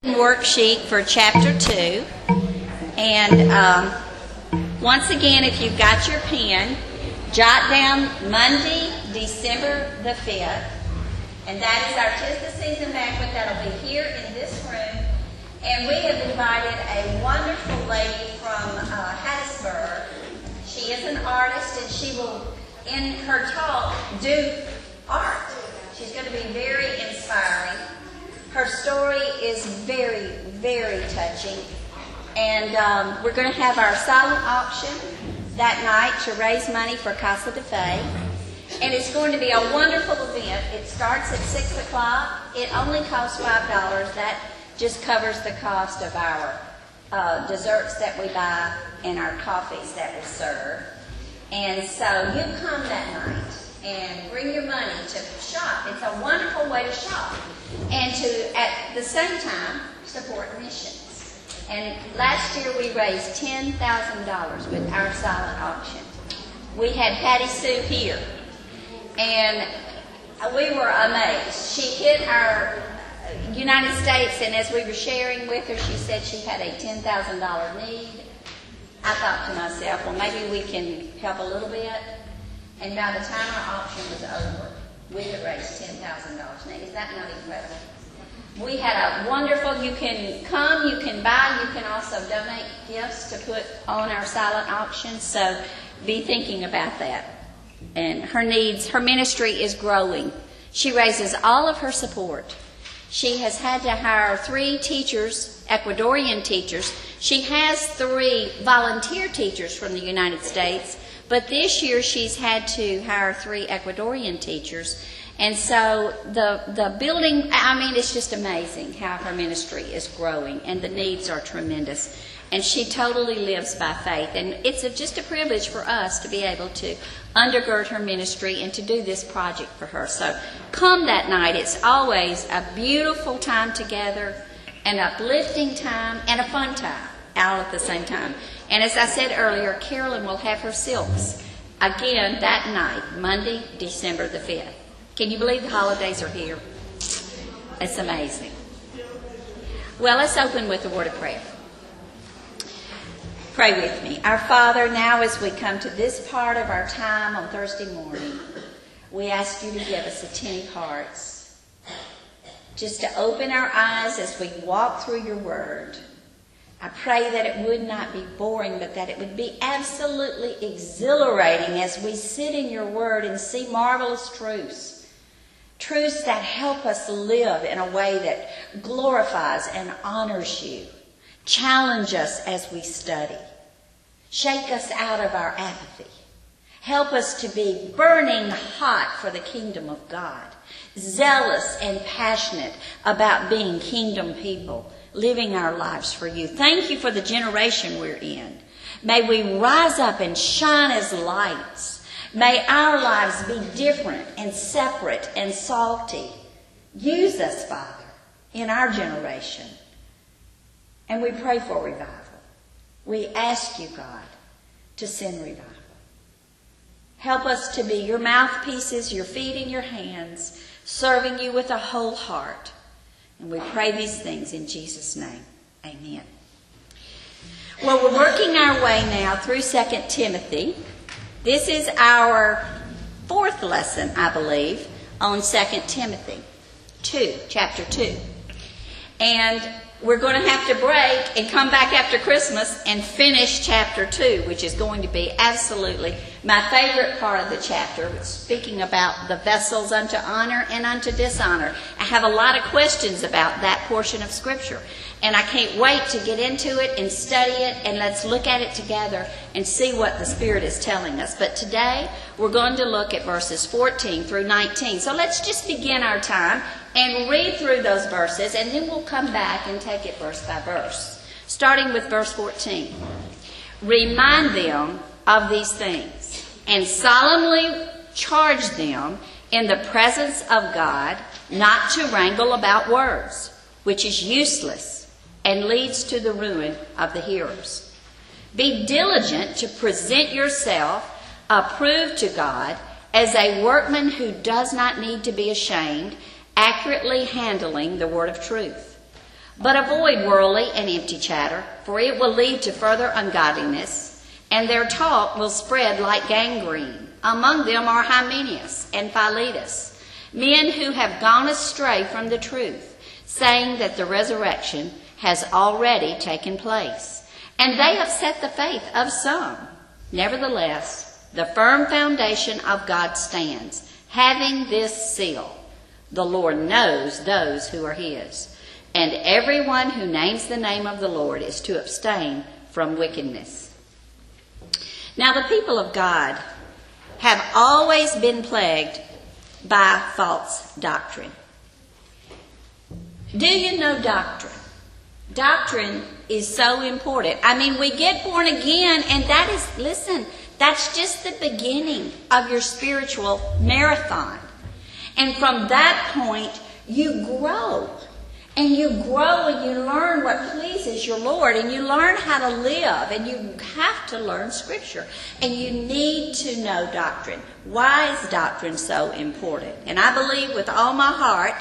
Worksheet for chapter 2, and once again, if you've got your pen, jot down Monday, December the 5th, and that is our 'Tis the Season banquet. That'll be here in this room, and we have invited a wonderful lady from Hattiesburg. She is an artist, and she will, in her talk, do art. She's going to be very inspiring. Her story is very, very touching. And we're going to have our silent auction that night to raise money for Casa de Fe. And it's going to be a wonderful event. It starts at 6 o'clock. It only costs $5. That just covers the cost of our desserts that we buy and our coffees that we serve. And so you come that night and bring your money to shop. It's a wonderful way to shop and to, at the same time, support missions. And last year we raised $10,000 with our silent auction. We had Hattie Sue here, and we were amazed. She hit our United States, and as we were sharing with her, she said she had a $10,000 need. I thought to myself, well, maybe we can help a little bit. And by the time our auction was over, we had raised $10,000. Now, is that not incredible? We had a wonderful, you can come, you can buy, you can also donate gifts to put on our silent auction. So be thinking about that. And her needs, her ministry is growing. She raises all of her support. She has had to hire 3 teachers, Ecuadorian teachers. She has 3 volunteer teachers from the United States. But this year she's had to hire 3 Ecuadorian teachers. And so the building, I mean, it's just amazing how her ministry is growing, and the needs are tremendous. And she totally lives by faith. And it's just a privilege for us to be able to undergird her ministry and to do this project for her. So come that night. It's always a beautiful time together, an uplifting time, and a fun time all at the same time. And as I said earlier, Carolyn will have her silks again that night, Monday, December the 5th. Can you believe the holidays are here? It's amazing. Well, let's open with a word of prayer. Pray with me. Our Father, now as we come to this part of our time on Thursday morning, we ask you to give us attentive hearts, just to open our eyes as we walk through your word. I pray that it would not be boring, but that it would be absolutely exhilarating as we sit in your word and see marvelous truths. Truths that help us live in a way that glorifies and honors you. Challenge us as we study. Shake us out of our apathy. Help us to be burning hot for the kingdom of God. Zealous and passionate about being kingdom people, living our lives for you. Thank you for the generation we're in. May we rise up and shine as lights. May our lives be different and separate and salty. Use us, Father, in our generation. And we pray for revival. We ask you, God, to send revival. Help us to be your mouthpieces, your feet and your hands, serving you with a whole heart. And we pray these things in Jesus' name. Amen. Well, we're working our way now through 2 Timothy. This is our 4th lesson, I believe, on 2 Timothy 2, chapter 2. And we're going to have to break and come back after Christmas and finish chapter 2, which is going to be absolutely my favorite part of the chapter, speaking about the vessels unto honor and unto dishonor. I have a lot of questions about that portion of Scripture, and I can't wait to get into it and study it, and let's look at it together and see what the Spirit is telling us. But today, we're going to look at verses 14 through 19. So let's just begin our time and read through those verses, and then we'll come back and take it verse by verse. Starting with verse 14. Remind them of these things, and solemnly charge them in the presence of God not to wrangle about words, which is useless and leads to the ruin of the hearers. Be diligent to present yourself approved to God as a workman who does not need to be ashamed, accurately handling the word of truth. But avoid worldly and empty chatter, for it will lead to further ungodliness, and their talk will spread like gangrene. Among them are Hymenaeus and Philetus, men who have gone astray from the truth, saying that the resurrection has already taken place. And they have set the faith of some. Nevertheless, the firm foundation of God stands, having this seal: the Lord knows those who are his. And everyone who names the name of the Lord is to abstain from wickedness. Now, the people of God have always been plagued by false doctrine. Do you know doctrine? Doctrine is so important. I mean, we get born again, and that is, listen, that's just the beginning of your spiritual marathon. And from that point, you grow. And you grow and you learn what pleases your Lord, and you learn how to live, and you have to learn Scripture. And you need to know doctrine. Why is doctrine so important? And I believe with all my heart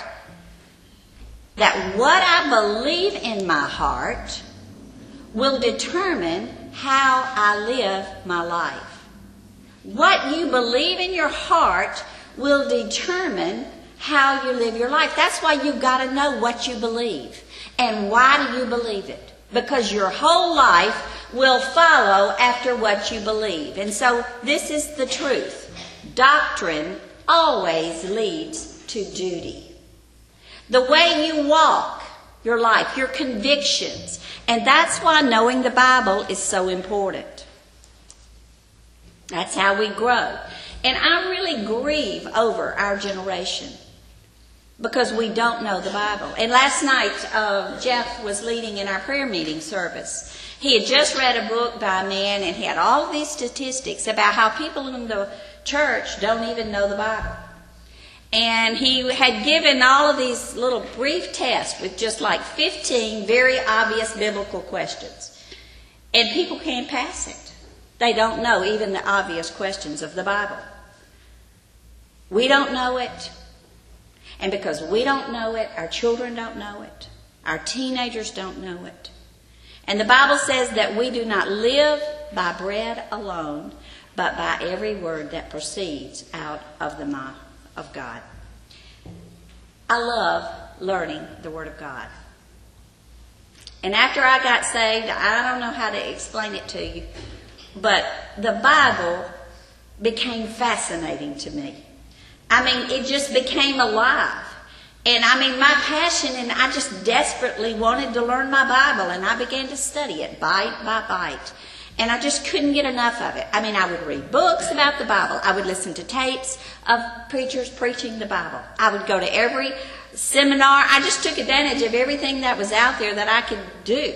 that what I believe in my heart will determine how I live my life. What you believe in your heart will determine how you live your life. That's why you've got to know what you believe. And why do you believe it? Because your whole life will follow after what you believe. And so this is the truth. Doctrine always leads to duty. The way you walk your life, your convictions. And that's why knowing the Bible is so important. That's how we grow. And I really grieve over our generation, because we don't know the Bible. And last night, Jeff was leading in our prayer meeting service. He had just read a book by a man, and he had all these statistics about how people in the church don't even know the Bible. And he had given all of these little brief tests with just like 15 very obvious biblical questions. And people can't pass it. They don't know even the obvious questions of the Bible. We don't know it. And because we don't know it, our children don't know it. Our teenagers don't know it. And the Bible says that we do not live by bread alone, but by every word that proceeds out of the mouth of God. I love learning the Word of God. And after I got saved, I don't know how to explain it to you, but the Bible became fascinating to me. I mean, it just became alive. And I mean, my passion, and I just desperately wanted to learn my Bible, and I began to study it bite by bite. And I just couldn't get enough of it. I mean, I would read books about the Bible. I would listen to tapes of preachers preaching the Bible. I would go to every seminar. I just took advantage of everything that was out there that I could do.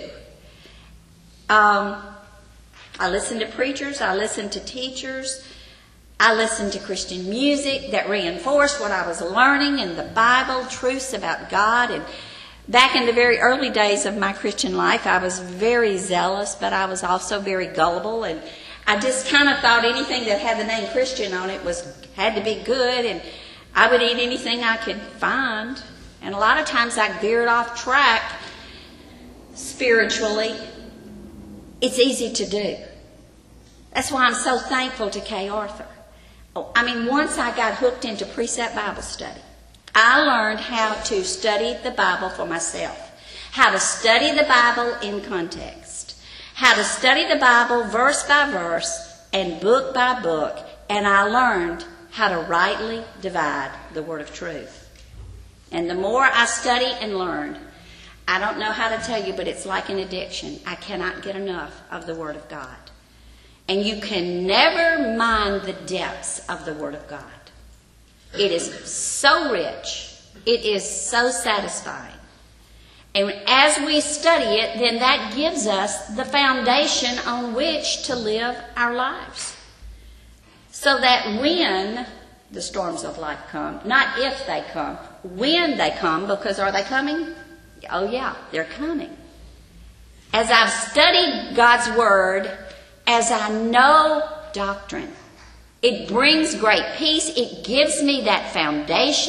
I listened to preachers. I listened to teachers. I listened to Christian music that reinforced what I was learning in the Bible, truths about God. And back in the very early days of my Christian life, I was very zealous, but I was also very gullible. And I just kind of thought anything that had the name Christian on it had to be good, and I would eat anything I could find. And a lot of times I veered off track spiritually. It's easy to do. That's why I'm so thankful to Kay Arthur. I mean, once I got hooked into Precept Bible Study, I learned how to study the Bible for myself, how to study the Bible in context, how to study the Bible verse by verse and book by book, and I learned how to rightly divide the word of truth. And the more I studied and learned, I don't know how to tell you, but it's like an addiction. I cannot get enough of the Word of God. And you can never mine the depths of the Word of God. It is so rich. It is so satisfying. And as we study it, then that gives us the foundation on which to live our lives. So that when the storms of life come, not if they come, when they come, because are they coming? Oh yeah, they're coming. As I've studied God's Word, as I know doctrine, it brings great peace. It gives me that foundation.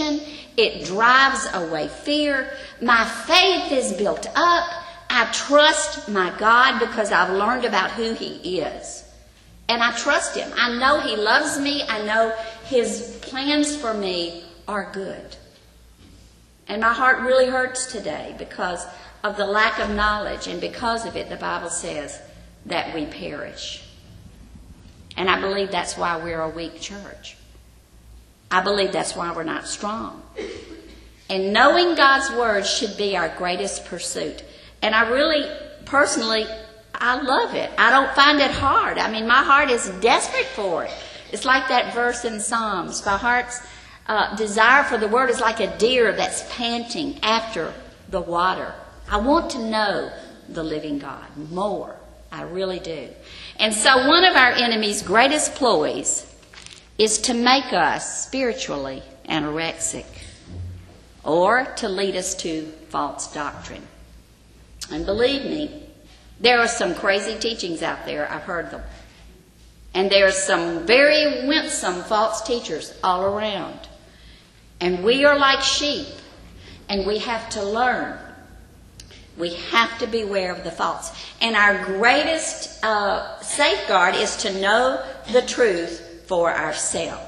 It drives away fear. My faith is built up. I trust my God because I've learned about who He is. And I trust Him. I know He loves me. I know His plans for me are good. And my heart really hurts today because of the lack of knowledge. And because of it, the Bible says that we perish. And I believe that's why we're a weak church. I believe that's why we're not strong. And knowing God's Word should be our greatest pursuit. And I really, personally, I love it. I don't find it hard. I mean, my heart is desperate for it. It's like that verse in Psalms. My heart's desire for the Word is like a deer that's panting after the water. I want to know the living God more. I really do. And so one of our enemy's greatest ploys is to make us spiritually anorexic or to lead us to false doctrine. And believe me, there are some crazy teachings out there. I've heard them. And there are some very winsome false teachers all around. And we are like sheep, and we have to learn. We have to beware of the false. And our greatest safeguard is to know the truth for ourselves.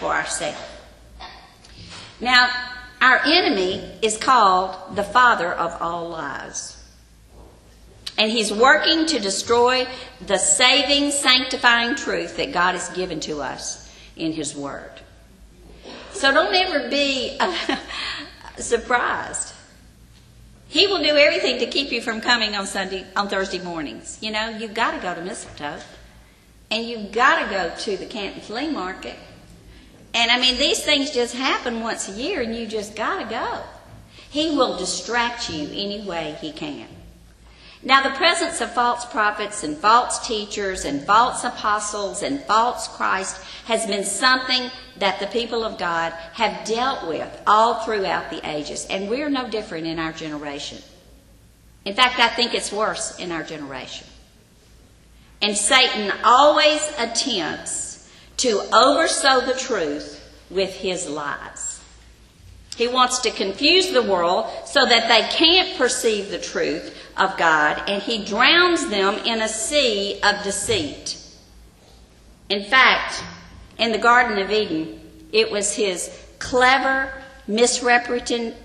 Now, our enemy is called the father of all lies. And he's working to destroy the saving, sanctifying truth that God has given to us in His Word. So don't ever be surprised. He will do everything to keep you from coming on Thursday mornings. You know, you've got to go to Mistletoe. And you've got to go to the Canton Flea Market. And I mean, these things just happen once a year and you just got to go. He will distract you any way he can. Now, the presence of false prophets and false teachers and false apostles and false Christ has been something that the people of God have dealt with all throughout the ages. And we're no different in our generation. In fact, I think it's worse in our generation. And Satan always attempts to oversow the truth with his lies. He wants to confuse the world so that they can't perceive the truth of God, and he drowns them in a sea of deceit. In fact, in the Garden of Eden, it was his clever misrepresentation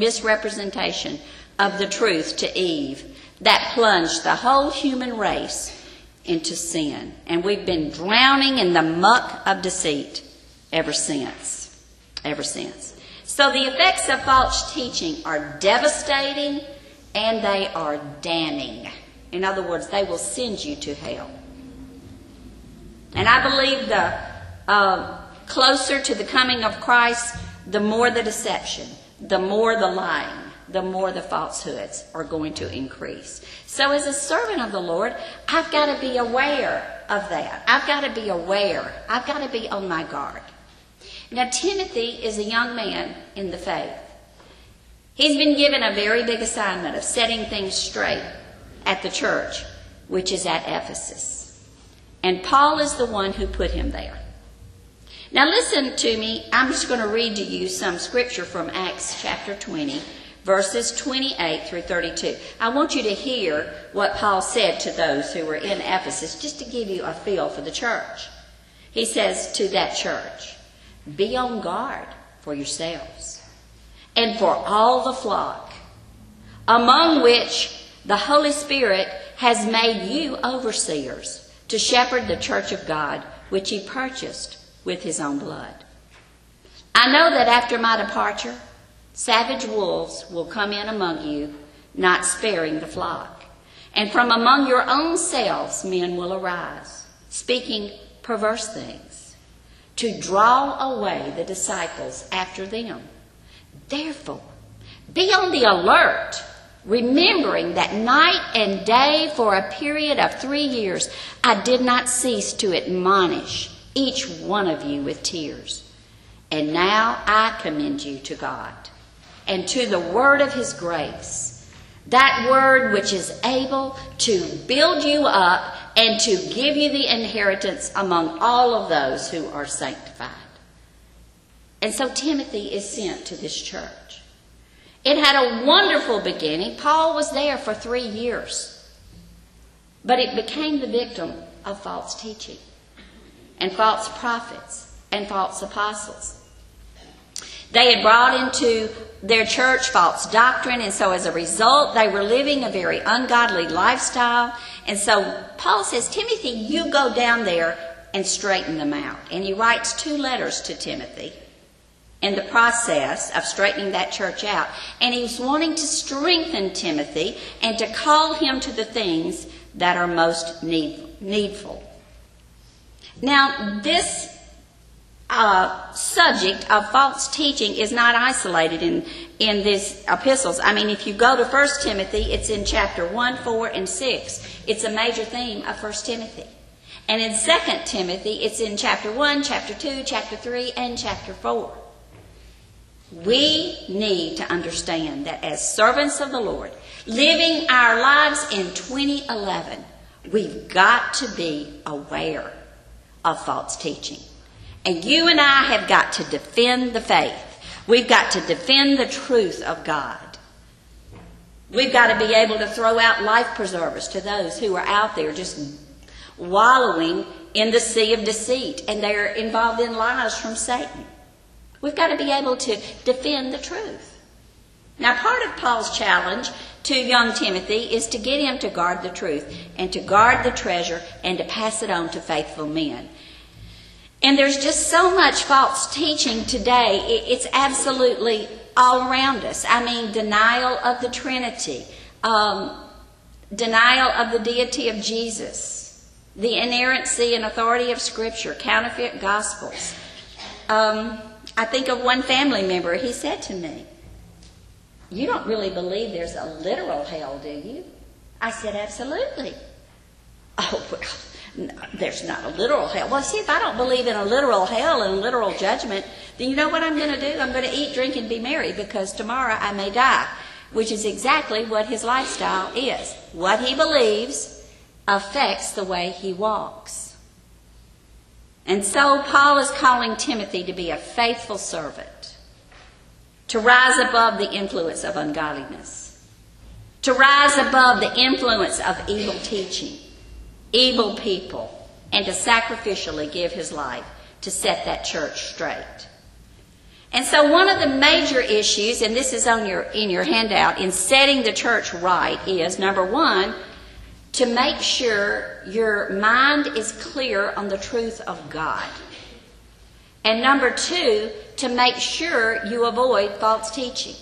of the truth to Eve that plunged the whole human race into sin. And we've been drowning in the muck of deceit ever since. So the effects of false teaching are devastating and they are damning. In other words, they will send you to hell. And I believe the closer to the coming of Christ, the more the deception, the more the lying, the more the falsehoods are going to increase. So as a servant of the Lord, I've got to be aware of that. I've got to be aware. I've got to be on my guard. Now, Timothy is a young man in the faith. He's been given a very big assignment of setting things straight at the church, which is at Ephesus. And Paul is the one who put him there. Now listen to me. I'm just going to read to you some scripture from Acts chapter 20, verses 28 through 32. I want you to hear what Paul said to those who were in Ephesus, just to give you a feel for the church. He says to that church, "Be on guard for yourselves and for all the flock, among which the Holy Spirit has made you overseers to shepherd the church of God, which he purchased with his own blood. I know that after my departure, savage wolves will come in among you, not sparing the flock. And from among your own selves men will arise, speaking perverse things, to draw away the disciples after them. Therefore, be on the alert, remembering that night and day for a period of 3 years I did not cease to admonish each one of you with tears. And now I commend you to God and to the word of his grace, that word which is able to build you up and to give you the inheritance among all of those who are sanctified." And so Timothy is sent to this church. It had a wonderful beginning. Paul was there for 3 years. But it became the victim of false teaching and false prophets and false apostles. They had brought into their church false doctrine, and so as a result, they were living a very ungodly lifestyle. And so Paul says, Timothy, you go down there and straighten them out. And he writes 2 letters to Timothy in the process of straightening that church out. And he's wanting to strengthen Timothy and to call him to the things that are most needful. Now, this subject of false teaching is not isolated in these epistles. I mean, if you go to 1 Timothy, it's in chapter 1, 4, and 6. It's a major theme of 1 Timothy. And in 2 Timothy, it's in chapter 1, chapter 2, chapter 3, and chapter 4. We need to understand that as servants of the Lord, living our lives in 2011, we've got to be aware of false teaching. And you and I have got to defend the faith. We've got to defend the truth of God. We've got to be able to throw out life preservers to those who are out there just wallowing in the sea of deceit, and they're involved in lies from Satan. We've got to be able to defend the truth. Now, part of Paul's challenge to young Timothy is to get him to guard the truth and to guard the treasure and to pass it on to faithful men. And there's just so much false teaching today. It's absolutely all around us. I mean, denial of the Trinity, denial of the deity of Jesus, the inerrancy and authority of Scripture, counterfeit gospels. I think of one family member. He said to me, "You don't really believe there's a literal hell, do you?" I said, "Absolutely." "Oh, well, no, there's not a literal hell." Well, see, if I don't believe in a literal hell and literal judgment, then you know what I'm going to do? I'm going to eat, drink, and be merry, because tomorrow I may die, which is exactly what his lifestyle is. What he believes affects the way he walks. And so Paul is calling Timothy to be a faithful servant, to rise above the influence of ungodliness, to rise above the influence of evil teaching, evil people, and to sacrificially give his life to set that church straight. And so one of the major issues, and this is in your handout, in setting the church right is, number one, to make sure your mind is clear on the truth of God. And number two, to make sure you avoid false teaching.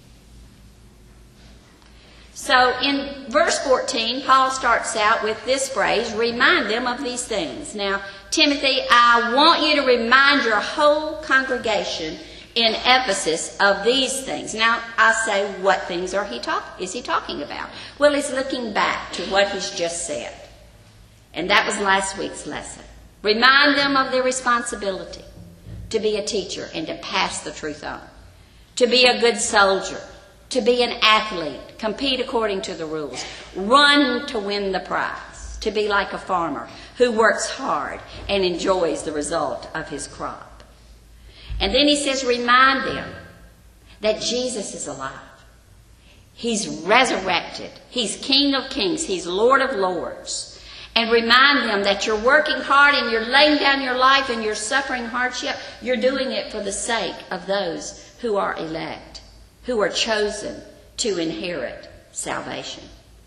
So in verse 14, Paul starts out with this phrase, "Remind them of these things." Now, Timothy, I want you to remind your whole congregation in Ephesus of these things. Now, I say, what things is he talking about? Well, he's looking back to what he's just said. And that was last week's lesson. Remind them of their responsibility to be a teacher and to pass the truth on, to be a good soldier, to be an athlete, compete according to the rules, run to win the prize, to be like a farmer who works hard and enjoys the result of his crop. And then he says, remind them that Jesus is alive. He's resurrected. He's King of Kings. He's Lord of Lords. And remind them that you're working hard and you're laying down your life and you're suffering hardship. You're doing it for the sake of those who are elect, who are chosen to inherit salvation.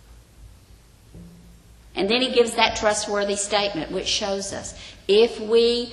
And then he gives that trustworthy statement which shows us if we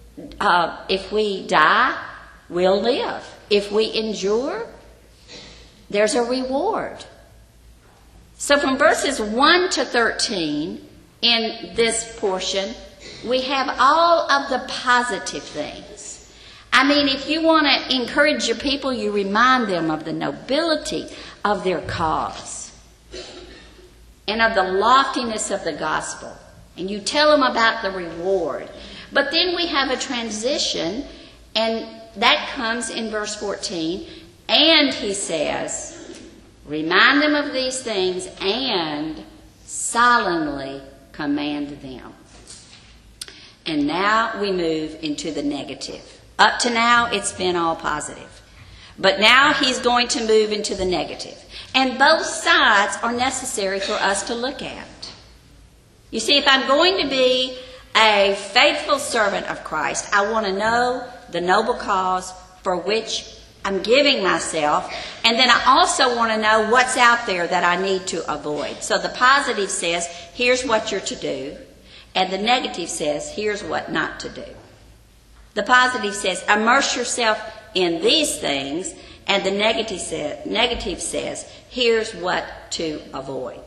die, we'll live. If we endure, there's a reward. So from verses 1 to 13 in this portion, we have all of the positive things. I mean, if you want to encourage your people, you remind them of the nobility of their cause and of the loftiness of the gospel. And you tell them about the reward. But then we have a transition, and that comes in verse 14. And he says, remind them of these things and solemnly command them. And now we move into the negative. Up to now, it's been all positive. But now he's going to move into the negative. And both sides are necessary for us to look at. You see, if I'm going to be a faithful servant of Christ, I want to know the noble cause for which I'm giving myself, and then I also want to know what's out there that I need to avoid. So the positive says, here's what you're to do, and the negative says, here's what not to do. The positive says, immerse yourself in these things, and the negative says, here's what to avoid.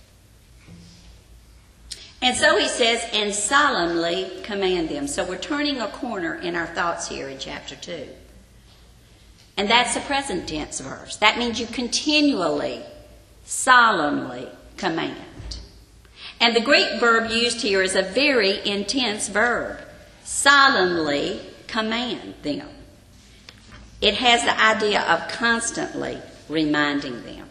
And so he says, and solemnly command them. So we're turning a corner in our thoughts here in chapter 2. And that's a present tense verse. That means you continually, solemnly command. And the Greek verb used here is a very intense verb. Solemnly command them. It has the idea of constantly reminding them.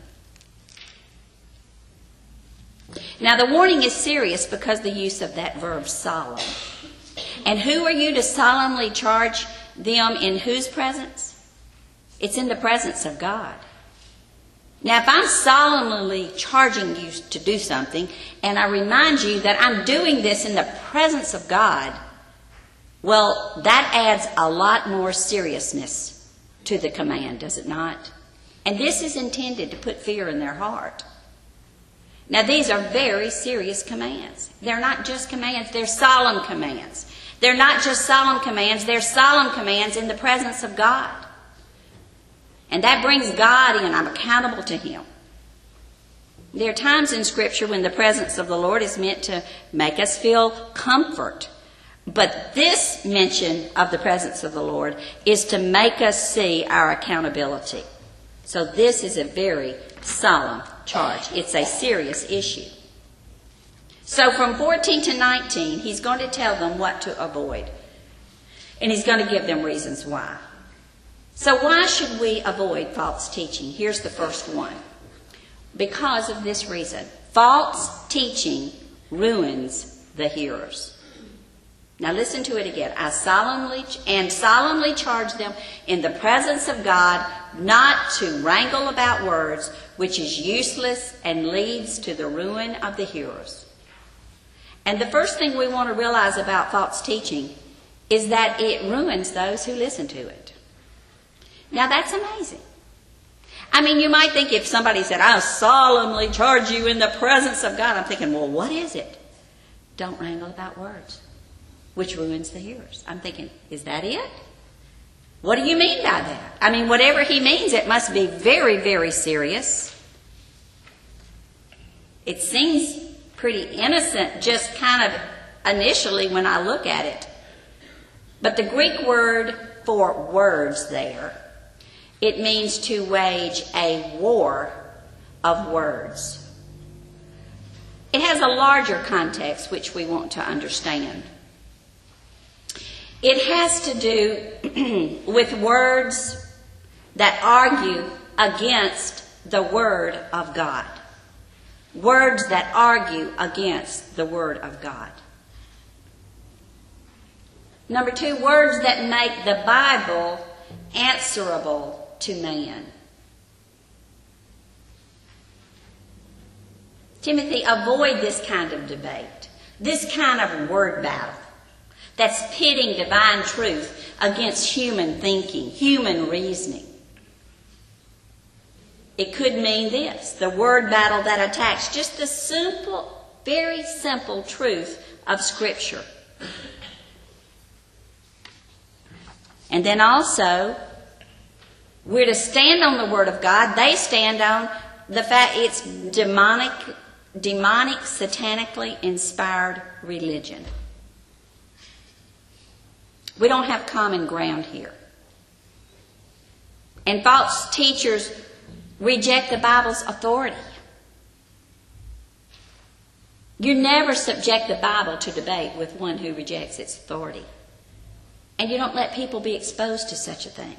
Now the warning is serious because of the use of that verb solemn. And who are you to solemnly charge them in whose presence? It's in the presence of God. Now, if I'm solemnly charging you to do something, and I remind you that I'm doing this in the presence of God, well, that adds a lot more seriousness to the command, does it not? And this is intended to put fear in their heart. Now, these are very serious commands. They're not just commands, they're solemn commands. They're not just solemn commands, they're solemn commands in the presence of God. And that brings God in. I'm accountable to Him. There are times in Scripture when the presence of the Lord is meant to make us feel comfort. But this mention of the presence of the Lord is to make us see our accountability. So this is a very solemn charge. It's a serious issue. So from 14 to 19, he's going to tell them what to avoid. And he's going to give them reasons why. So why should we avoid false teaching? Here's the first one. Because of this reason. False teaching ruins the hearers. Now listen to it again. I solemnly charge them in the presence of God not to wrangle about words, which is useless and leads to the ruin of the hearers. And the first thing we want to realize about false teaching is that it ruins those who listen to it. Now that's amazing. I mean, you might think if somebody said, I solemnly charge you in the presence of God, I'm thinking, well, what is it? Don't wrangle about words, which ruins the hearers. I'm thinking, is that it? What do you mean by that? I mean, whatever he means, it must be very, very serious. It seems pretty innocent just kind of initially when I look at it. But the Greek word for words there, it means to wage a war of words. It has a larger context which we want to understand. It has to do with words that argue against the Word of God. Words that argue against the Word of God. Number 2, words that make the Bible answerable to man. Timothy, avoid this kind of debate, this kind of word battle that's pitting divine truth against human thinking, human reasoning. It could mean this, the word battle that attacks just the simple, very simple truth of Scripture. And then also, we're to stand on the Word of God. They stand on the fact it's demonic, satanically inspired religion. We don't have common ground here. And false teachers reject the Bible's authority. You never subject the Bible to debate with one who rejects its authority. And you don't let people be exposed to such a thing.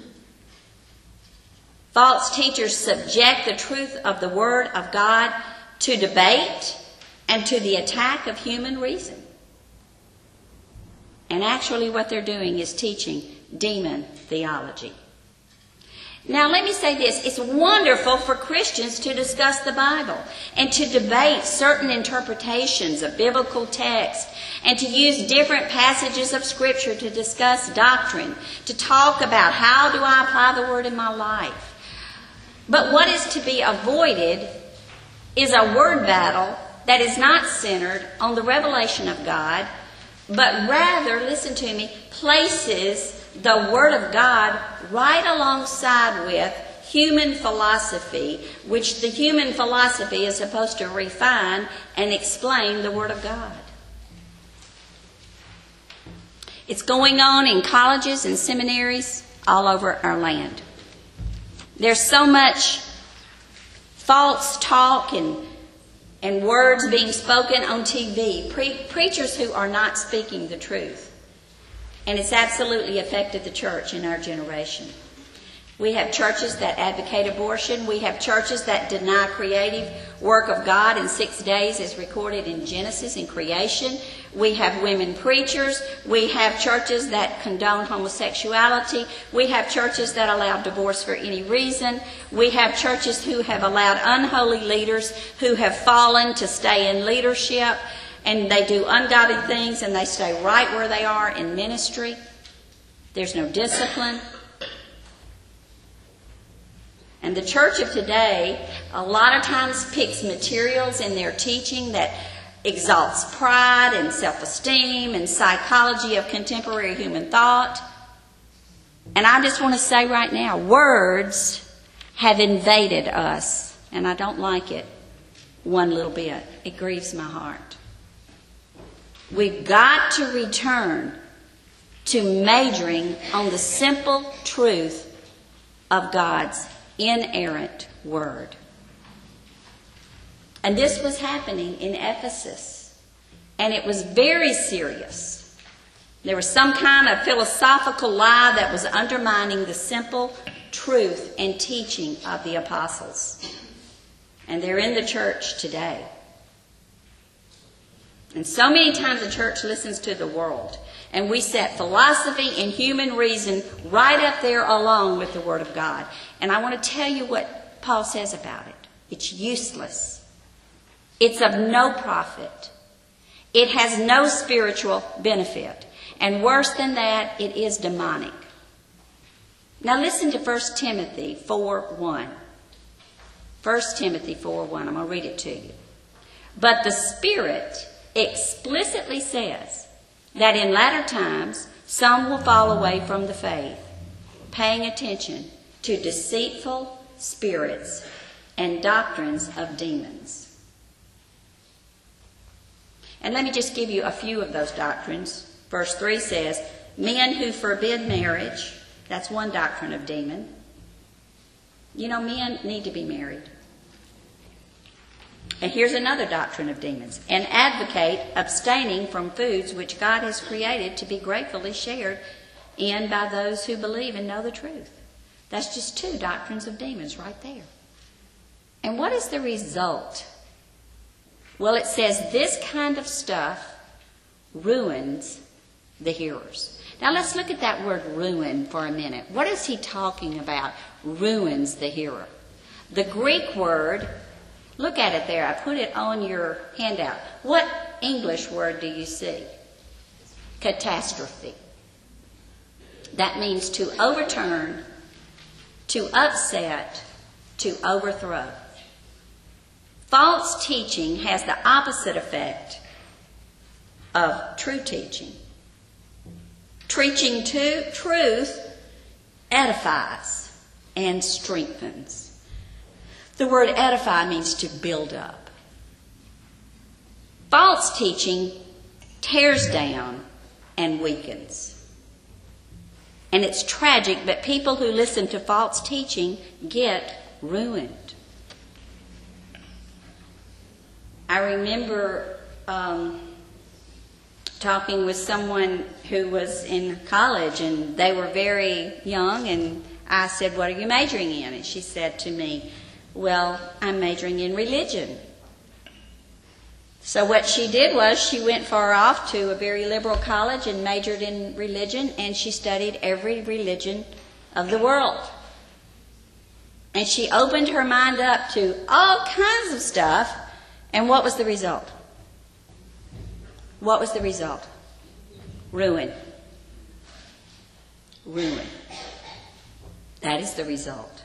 False teachers subject the truth of the Word of God to debate and to the attack of human reason. And actually what they're doing is teaching demon theology. Now, let me say this. It's wonderful for Christians to discuss the Bible and to debate certain interpretations of biblical text and to use different passages of Scripture to discuss doctrine, to talk about how do I apply the Word in my life. But what is to be avoided is a word battle that is not centered on the revelation of God, but rather, listen to me, places the Word of God right alongside with human philosophy, which the human philosophy is supposed to refine and explain the Word of God. It's going on in colleges and seminaries all over our land. There's so much false talk and words being spoken on TV, preachers who are not speaking the truth. And it's absolutely affected the church in our generation. We have churches that advocate abortion. We have churches that deny creative work of God in 6 days as recorded in Genesis in creation. We have women preachers. We have churches that condone homosexuality. We have churches that allow divorce for any reason. We have churches who have allowed unholy leaders who have fallen to stay in leadership. And they do ungodly things and they stay right where they are in ministry. There's no discipline. And the church of today a lot of times picks materials in their teaching that exalts pride and self-esteem and psychology of contemporary human thought. And I just want to say right now, words have invaded us. And I don't like it one little bit. It grieves my heart. We've got to return to majoring on the simple truth of God's inerrant Word. And this was happening in Ephesus. And it was very serious. There was some kind of philosophical lie that was undermining the simple truth and teaching of the apostles. And they're in the church today. And so many times the church listens to the world. And we set philosophy and human reason right up there along with the Word of God. And I want to tell you what Paul says about it. It's useless. It's of no profit. It has no spiritual benefit. And worse than that, it is demonic. Now listen to 1 Timothy 4:1. 1 Timothy 4:1. I'm going to read it to you. But the Spirit explicitly says that in latter times some will fall away from the faith, paying attention to deceitful spirits and doctrines of demons. And let me just give you a few of those doctrines. Verse 3 says, men who forbid marriage, that's one doctrine of demon. You know, men need to be married. And here's another doctrine of demons. And advocate abstaining from foods which God has created to be gratefully shared in by those who believe and know the truth. That's just two doctrines of demons right there. And what is the result? Well, it says this kind of stuff ruins the hearers. Now let's look at that word ruin for a minute. What is he talking about? Ruins the hearer. The Greek word, look at it there. I put it on your handout. What English word do you see? Catastrophe. That means to overturn, to upset, to overthrow. False teaching has the opposite effect of true teaching. Preaching truth edifies and strengthens. The word edify means to build up. False teaching tears down and weakens. And it's tragic, but people who listen to false teaching get ruined. I remember talking with someone who was in college, and they were very young, and I said, what are you majoring in? And she said to me, well, I'm majoring in religion. So what she did was she went far off to a very liberal college and majored in religion, and she studied every religion of the world. And she opened her mind up to all kinds of stuff. And what was the result? What was the result? Ruin. Ruin. That is the result.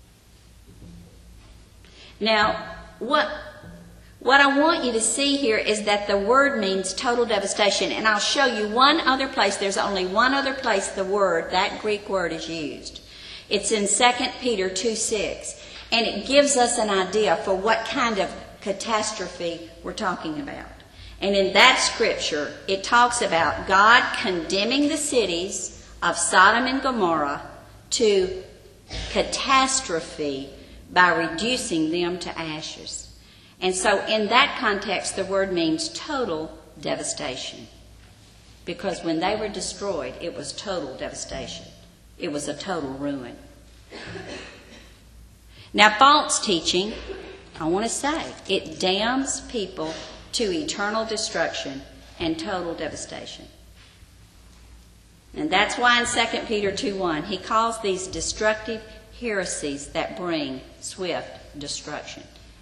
Now, what I want you to see here is that the word means total devastation. And I'll show you one other place. There's only one other place that Greek word is used. It's in 2 Peter 2:6. And it gives us an idea for what kind of catastrophe we're talking about. And in that scripture, it talks about God condemning the cities of Sodom and Gomorrah to catastrophe by reducing them to ashes. And so in that context, the word means total devastation. Because when they were destroyed, it was total devastation. It was a total ruin. Now, false teaching, I want to say, it damns people to eternal destruction and total devastation. And that's why in 2 Peter 2:1, he calls these destructive heresies that bring swift destruction.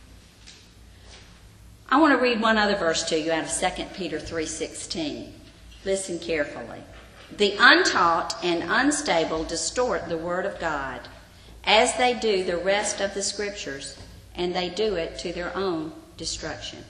I want to read one other verse to you out of 2 Peter 3:16. Listen carefully. The untaught and unstable distort the word of God, as they do the rest of the scriptures, and they do it to their own destruction.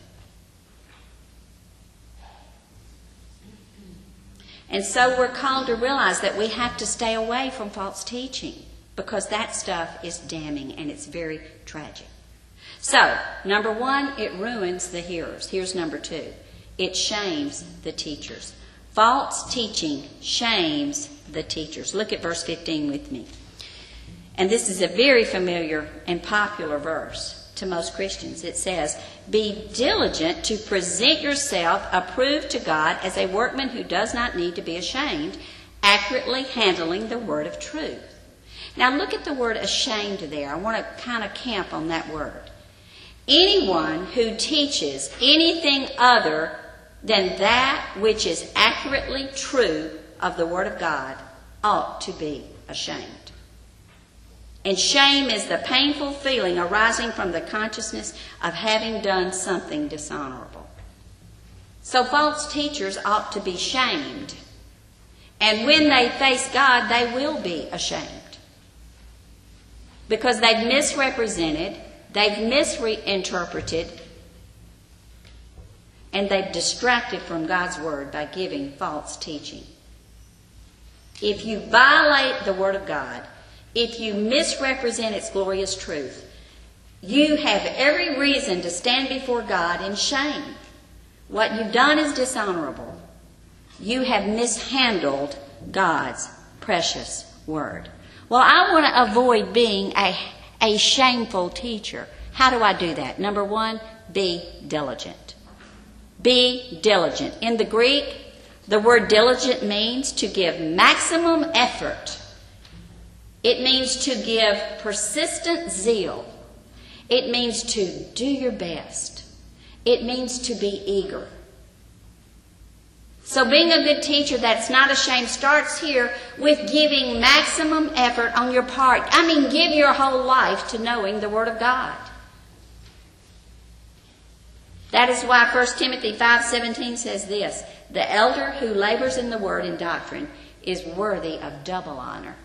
And so we're called to realize that we have to stay away from false teaching, because that stuff is damning and it's very tragic. So, number one, it ruins the hearers. Here's number two. It shames the teachers. False teaching shames the teachers. Look at verse 15 with me. And this is a very familiar and popular verse to most Christians. It says, "Be diligent to present yourself approved to God as a workman who does not need to be ashamed, accurately handling the word of truth." Now look at the word ashamed there. I want to kind of camp on that word. Anyone who teaches anything other than that which is accurately true of the Word of God ought to be ashamed. And shame is the painful feeling arising from the consciousness of having done something dishonorable. So false teachers ought to be shamed. And when they face God, they will be ashamed. Because they've misrepresented, they've misinterpreted, and they've distracted from God's Word by giving false teaching. If you violate the Word of God, if you misrepresent its glorious truth, you have every reason to stand before God in shame. What you've done is dishonorable. You have mishandled God's precious Word. Well, I want to avoid being a shameful teacher. How do I do that? Number one, be diligent. Be diligent. In the Greek, the word diligent means to give maximum effort. It means to give persistent zeal. It means to do your best. It means to be eager. So being a good teacher that's not ashamed starts here with giving maximum effort on your part. I mean, give your whole life to knowing the Word of God. That is why 1 Timothy 5:17 says this, "The elder who labors in the Word and doctrine is worthy of double honor."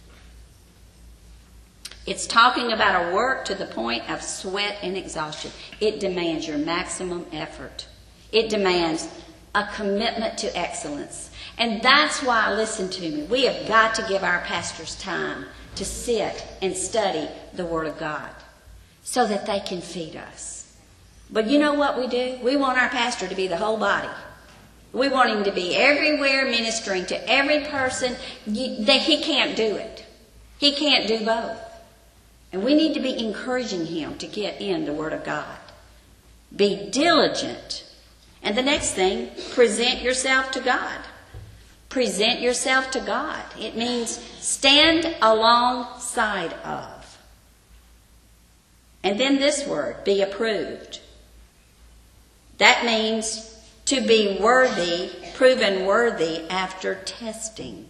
It's talking about a work to the point of sweat and exhaustion. It demands your maximum effort. It demands a commitment to excellence. And that's why, listen to me, we have got to give our pastors time to sit and study the Word of God so that they can feed us. But you know what we do? We want our pastor to be the whole body. We want him to be everywhere ministering to every person. He can't do it. He can't do both. And we need to be encouraging him to get in the Word of God. Be diligent. And the next thing, present yourself to God. Present yourself to God. It means stand alongside of. And then this word, be approved. That means to be worthy, proven worthy after testing.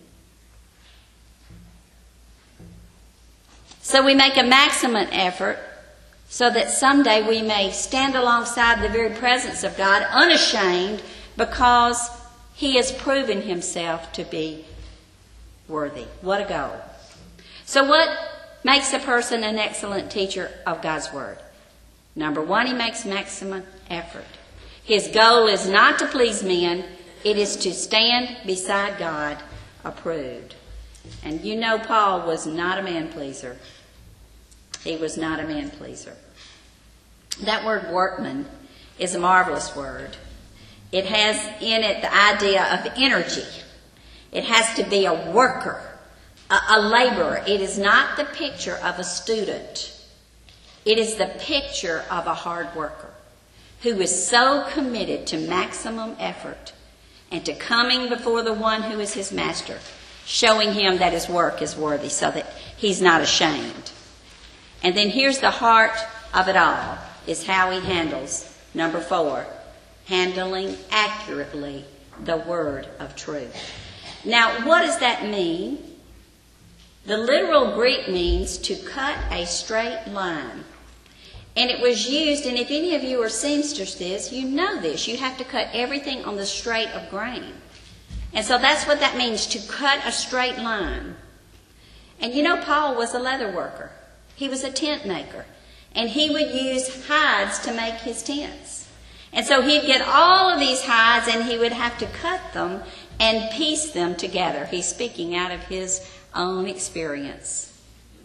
So we make a maximum effort so that someday we may stand alongside the very presence of God unashamed because He has proven Himself to be worthy. What a goal. So what makes a person an excellent teacher of God's Word? Number one, he makes maximum effort. His goal is not to please men. It is to stand beside God approved. And you know Paul was not a man pleaser. He was not a man pleaser. That word workman is a marvelous word. It has in it the idea of energy. It has to be a worker, a laborer. It is not the picture of a student. It is the picture of a hard worker who is so committed to maximum effort and to coming before the one who is his master, showing him that his work is worthy so that he's not ashamed. And then here's the heart of it all, is how he handles, number 4, handling accurately the word of truth. Now, what does that mean? The literal Greek means to cut a straight line. And it was used, and if any of you are seamstresses, you know this. You have to cut everything on the straight of grain. And so that's what that means, to cut a straight line. And you know, Paul was a leather worker. He was a tent maker. And he would use hides to make his tents. And so he'd get all of these hides and he would have to cut them and piece them together. He's speaking out of his own experience.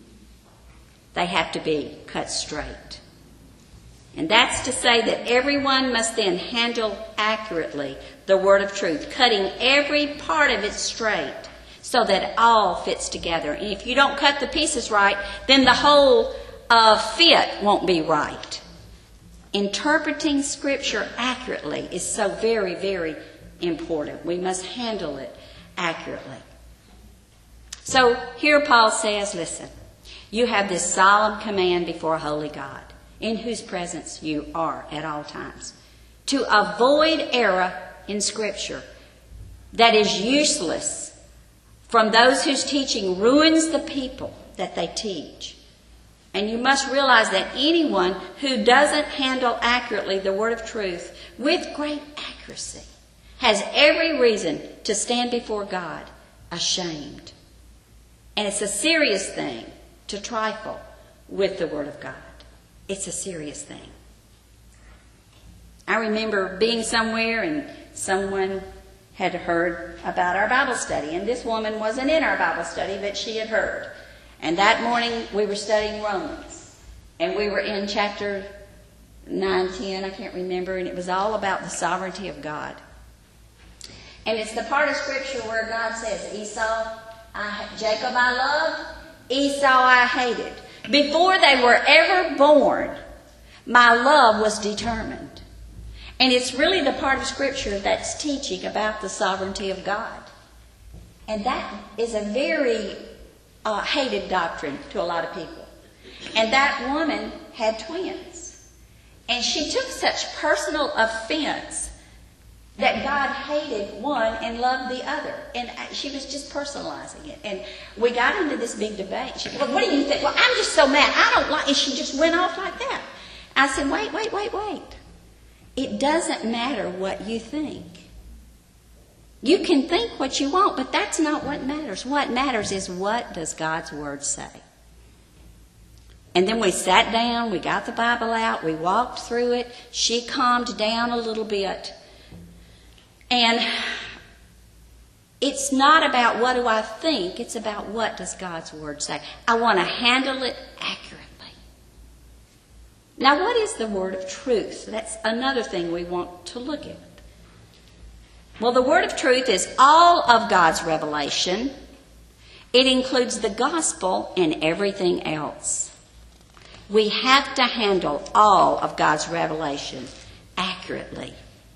They have to be cut straight. And that's to say that everyone must then handle accurately the word of truth, cutting every part of it straight so that it all fits together. And if you don't cut the pieces right, then the whole fit won't be right. Interpreting Scripture accurately is so very, very important. We must handle it accurately. So here Paul says, listen, you have this solemn command before a holy God, in whose presence you are at all times, to avoid error in Scripture that is useless from those whose teaching ruins the people that they teach. And you must realize that anyone who doesn't handle accurately the word of truth with great accuracy has every reason to stand before God ashamed. And it's a serious thing to trifle with the word of God. It's a serious thing. I remember being somewhere and someone had heard about our Bible study. And this woman wasn't in our Bible study, but she had heard. And that morning we were studying Romans. And we were in chapter 9, 10, I can't remember. And it was all about the sovereignty of God. And it's the part of Scripture where God says, Jacob I loved, Esau I hated. Before they were ever born, my love was determined. And it's really the part of Scripture that's teaching about the sovereignty of God. And that is a very hated doctrine to a lot of people. And that woman had twins. And she took such personal offense that God hated one and loved the other. And she was just personalizing it. And we got into this big debate. She said, well, what do you think? Well, I'm just so mad. I don't like it. And she just went off like that. I said, wait. It doesn't matter what you think. You can think what you want, but that's not what matters. What matters is, what does God's Word say? And then we sat down, we got the Bible out, we walked through it. She calmed down a little bit. And it's not about what do I think, it's about what does God's Word say. I want to handle it accurately. Now, what is the word of truth? That's another thing we want to look at. Well, the word of truth is all of God's revelation. It includes the gospel and everything else. We have to handle all of God's revelation accurately.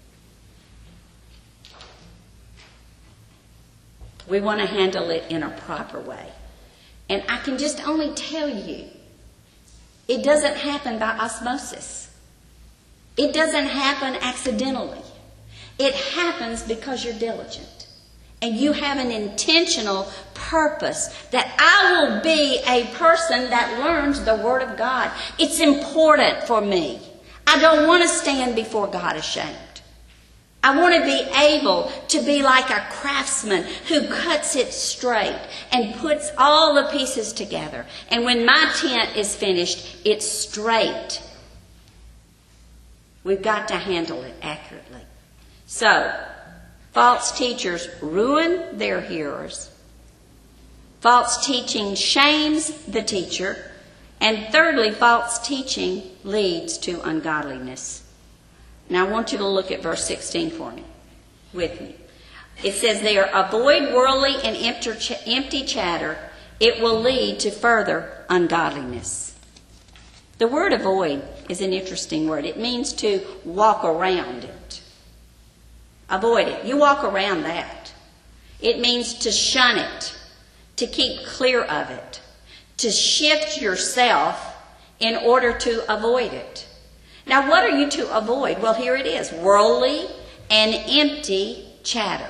We want to handle it in a proper way. And I can just only tell you, it doesn't happen by osmosis. It doesn't happen accidentally. It happens because you're diligent. And you have an intentional purpose that I will be a person that learns the Word of God. It's important for me. I don't want to stand before God ashamed. I want to be able to be like a craftsman who cuts it straight and puts all the pieces together. And when my tent is finished, it's straight. We've got to handle it accurately. So, false teachers ruin their hearers. False teaching shames the teacher. And thirdly, false teaching leads to ungodliness. Now I want you to look at verse 16 for me, with me. It says there, avoid worldly and empty chatter. It will lead to further ungodliness. The word avoid is an interesting word. It means to walk around it. Avoid it. You walk around that. It means to shun it, to keep clear of it, to shift yourself in order to avoid it. Now, what are you to avoid? Well, here it is. Worldly and empty chatter.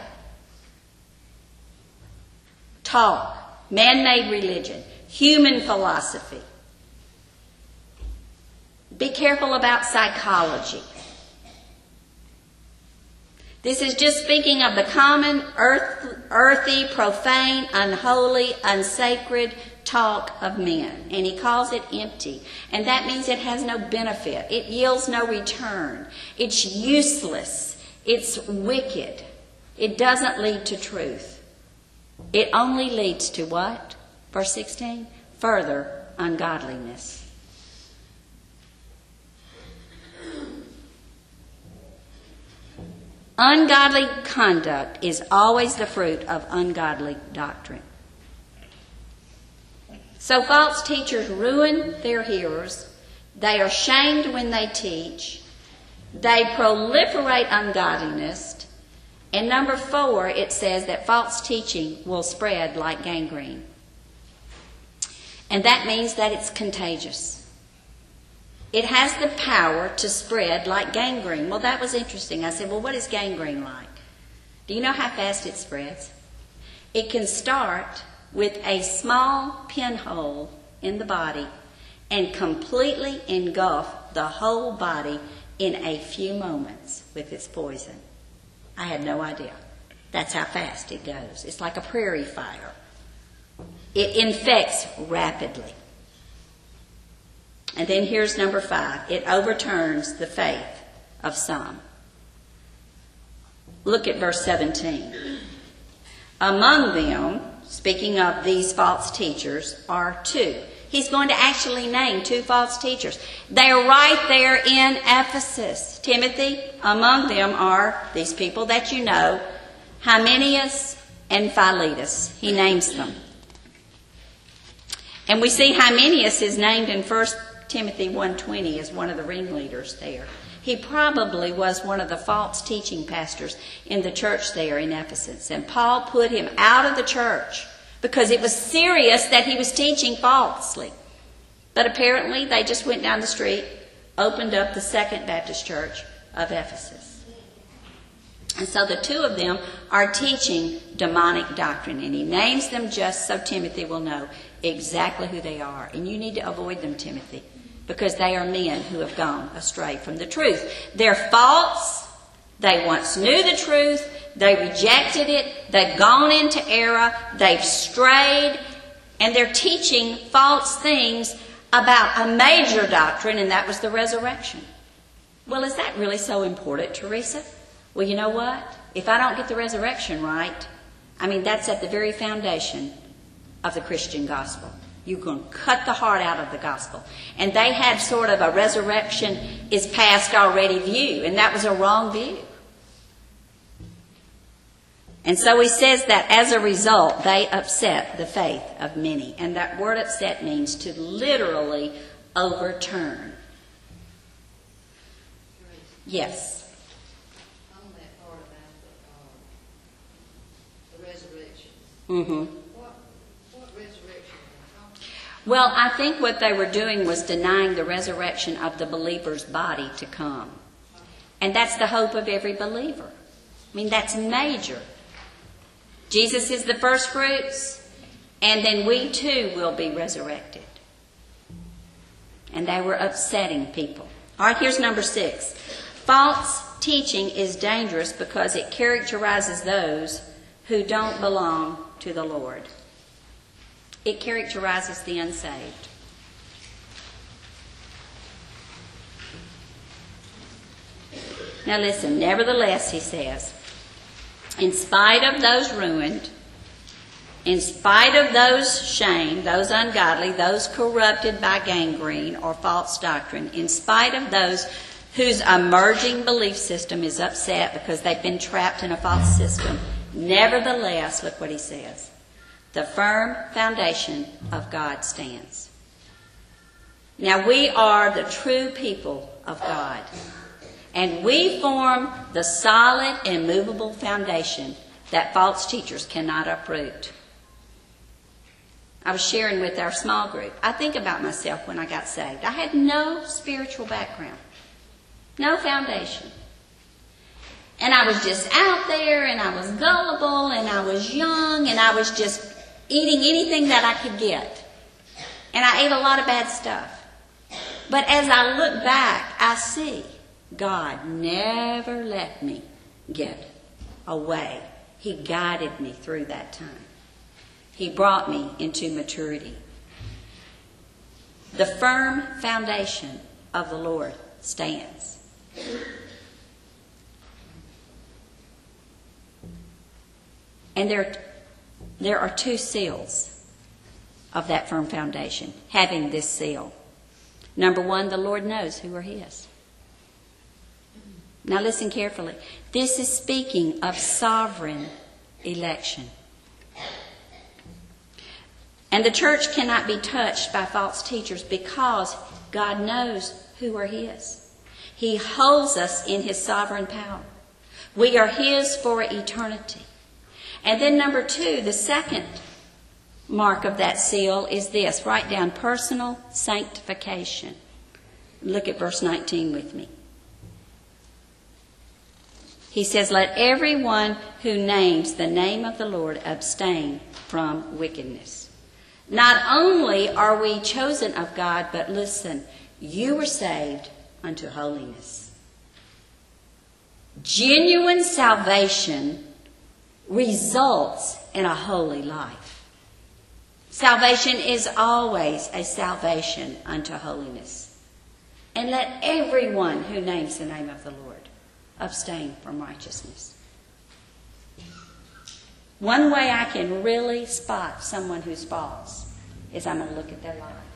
Talk, man-made religion, human philosophy. Be careful about psychology. This is just speaking of the common, earthy, profane, unholy, unsacred talk of men. And he calls it empty. And that means it has no benefit. It yields no return. It's useless. It's wicked. It doesn't lead to truth. It only leads to what? Verse 16? Further ungodliness. Ungodly conduct is always the fruit of ungodly doctrine. So false teachers ruin their hearers. They are shamed when they teach. They proliferate ungodliness. And number 4, it says that false teaching will spread like gangrene. And that means that it's contagious. It has the power to spread like gangrene. Well, that was interesting. I said, well, what is gangrene like? Do you know how fast it spreads? It can start with a small pinhole in the body and completely engulf the whole body in a few moments with its poison. I had no idea. That's how fast it goes. It's like a prairie fire. It infects rapidly. And then here's number 5. It overturns the faith of some. Look at verse 17. Among them, speaking of these false teachers, are 2. He's going to actually name 2 false teachers. They're right there in Ephesus. Timothy, among them are these people that you know, Hymenaeus and Philetus. He names them. And we see Hymenaeus is named in 1 Timothy 1:20 as one of the ringleaders there. He probably was one of the false teaching pastors in the church there in Ephesus. And Paul put him out of the church because it was serious that he was teaching falsely. But apparently they just went down the street, opened up the Second Baptist Church of Ephesus. And so the 2 of them are teaching demonic doctrine. And he names them just so Timothy will know exactly who they are. And you need to avoid them, Timothy, because they are men who have gone astray from the truth. They're false. They once knew the truth. They rejected it. They've gone into error. They've strayed. And they're teaching false things about a major doctrine, and that was the resurrection. Well, is that really so important, Teresa? Well, you know what? If I don't get the resurrection right, that's at the very foundation of the Christian gospel. You're going to cut the heart out of the gospel. And they had sort of a resurrection is past already view, and that was a wrong view. And so he says that as a result, they upset the faith of many. And that word upset means to literally overturn. Yes. On that part about the resurrection. Mm-hmm. What resurrection are they talking about? Well, I think what they were doing was denying the resurrection of the believer's body to come. And that's the hope of every believer. I mean, that's major. Jesus is the first fruits, and then we too will be resurrected. And they were upsetting people. All right, here's number 6. False teaching is dangerous because it characterizes those who don't belong to the Lord. It characterizes the unsaved. Now listen, nevertheless, he says, in spite of those ruined, in spite of those shamed, those ungodly, those corrupted by gangrene or false doctrine, in spite of those whose emerging belief system is upset because they've been trapped in a false system, nevertheless, look what he says, the firm foundation of God stands. Now we are the true people of God. And we form the solid, immovable foundation that false teachers cannot uproot. I was sharing with our small group. I think about myself when I got saved. I had no spiritual background, no foundation. And I was just out there, and I was gullible, and I was young, and I was just eating anything that I could get. And I ate a lot of bad stuff. But as I look back, I see God never let me get away. He guided me through that time. He brought me into maturity. The firm foundation of the Lord stands. And there are 2 seals of that firm foundation, having this seal. Number 1, the Lord knows who are His. Now listen carefully. This is speaking of sovereign election. And the church cannot be touched by false teachers because God knows who are His. He holds us in His sovereign power. We are His for eternity. And then number 2, the second mark of that seal is this. Write down personal sanctification. Look at verse 19 with me. He says, let everyone who names the name of the Lord abstain from wickedness. Not only are we chosen of God, but listen, you were saved unto holiness. Genuine salvation results in a holy life. Salvation is always a salvation unto holiness. And let everyone who names the name of the Lord abstain from righteousness. One way I can really spot someone who's false is I'm going to look at their life.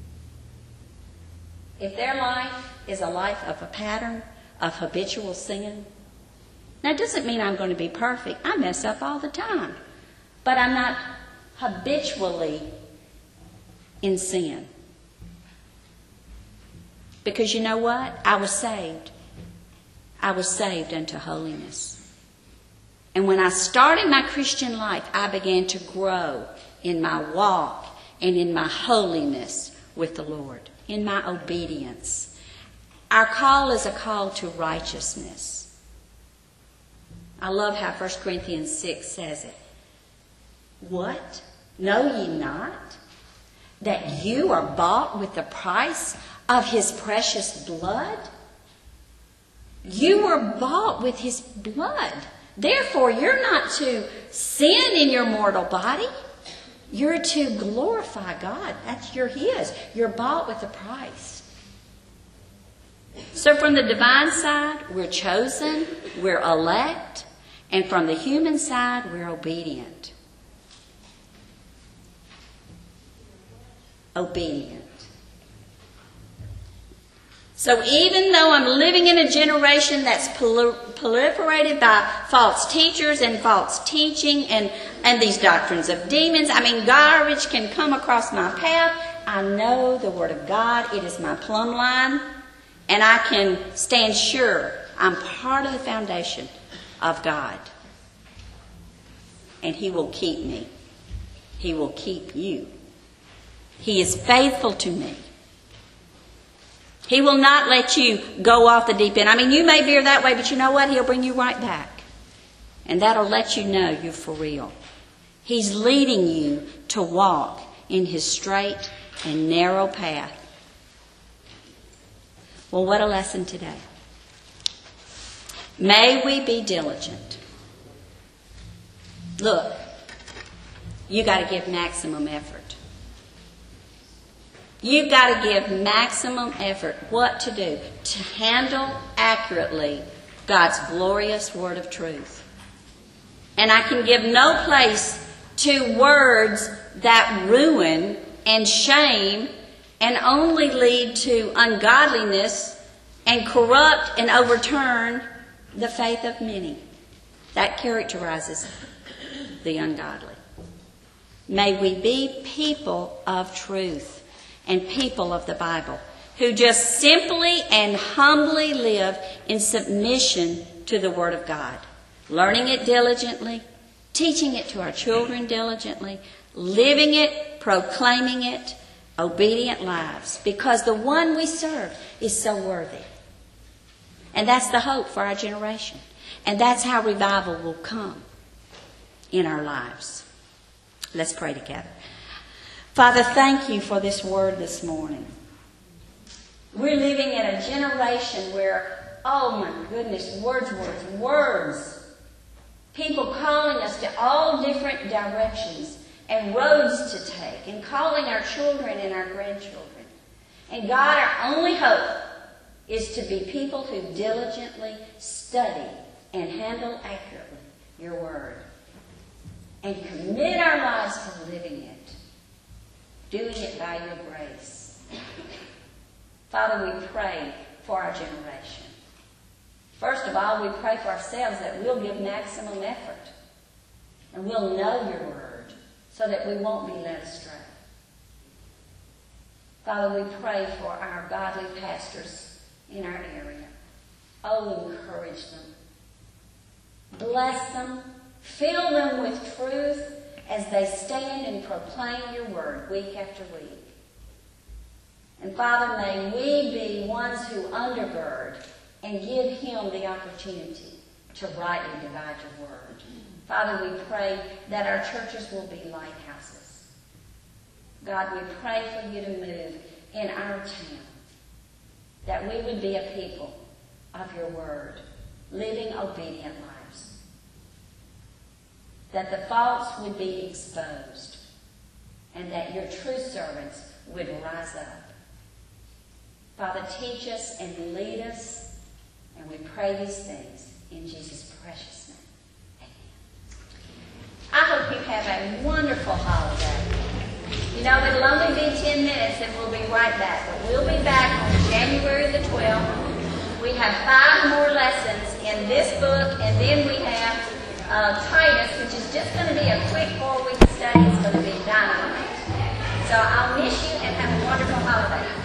If their life is a life of a pattern of habitual sin, now it doesn't mean I'm going to be perfect. I mess up all the time. But I'm not habitually in sin. Because you know what? I was saved. I was saved unto holiness. And when I started my Christian life, I began to grow in my walk and in my holiness with the Lord, in my obedience. Our call is a call to righteousness. I love how 1 Corinthians 6 says it. What? Know ye not that you are bought with the price of His precious blood? You were bought with His blood. Therefore, you're not to sin in your mortal body. You're to glorify God. You're His. You're bought with a price. So from the divine side, we're chosen, we're elect, and from the human side, we're obedient. Obedient. So even though I'm living in a generation that's proliferated by false teachers and false teaching and these doctrines of demons, garbage can come across my path. I know the Word of God. It is my plumb line. And I can stand sure I'm part of the foundation of God. And He will keep me. He will keep you. He is faithful to me. He will not let you go off the deep end. I mean, you may veer that way, but you know what? He'll bring you right back. And that'll let you know you're for real. He's leading you to walk in His straight and narrow path. Well, what a lesson today. May we be diligent. Look, you got to give maximum effort. You've got to give maximum effort. What to do? To handle accurately God's glorious word of truth. And I can give no place to words that ruin and shame and only lead to ungodliness and corrupt and overturn the faith of many. That characterizes the ungodly. May we be people of truth and people of the Bible who just simply and humbly live in submission to the Word of God, learning it diligently, teaching it to our children diligently, living it, proclaiming it, obedient lives, because the one we serve is so worthy. And that's the hope for our generation. And that's how revival will come in our lives. Let's pray together. Father, thank you for this word this morning. We're living in a generation where, oh my goodness, words. People calling us to all different directions and roads to take, and calling our children and our grandchildren. And God, our only hope is to be people who diligently study and handle accurately your word and commit our lives to living it, doing it by your grace. Father, we pray for our generation. First of all, we pray for ourselves that we'll give maximum effort and we'll know your word so that we won't be led astray. Father, we pray for our godly pastors in our area. Oh, encourage them. Bless them. Fill them with truth as they stand and proclaim your word week after week. And Father, may we be ones who undergird and give him the opportunity to rightly divide your word. Father, we pray that our churches will be lighthouses. God, we pray for you to move in our town, that we would be a people of your word, living obedient lives, that the faults would be exposed, and that your true servants would rise up. Father, teach us and lead us, and we pray these things in Jesus' precious name. Amen. I hope you have a wonderful holiday. You know, it'll only be 10 minutes and we'll be right back. But we'll be back on January the 12th. We have 5 more lessons in this book, and then we have Titus, which is just going to be a quick 4-week study. It's going to be dynamite. So I'll miss you and have a wonderful holiday.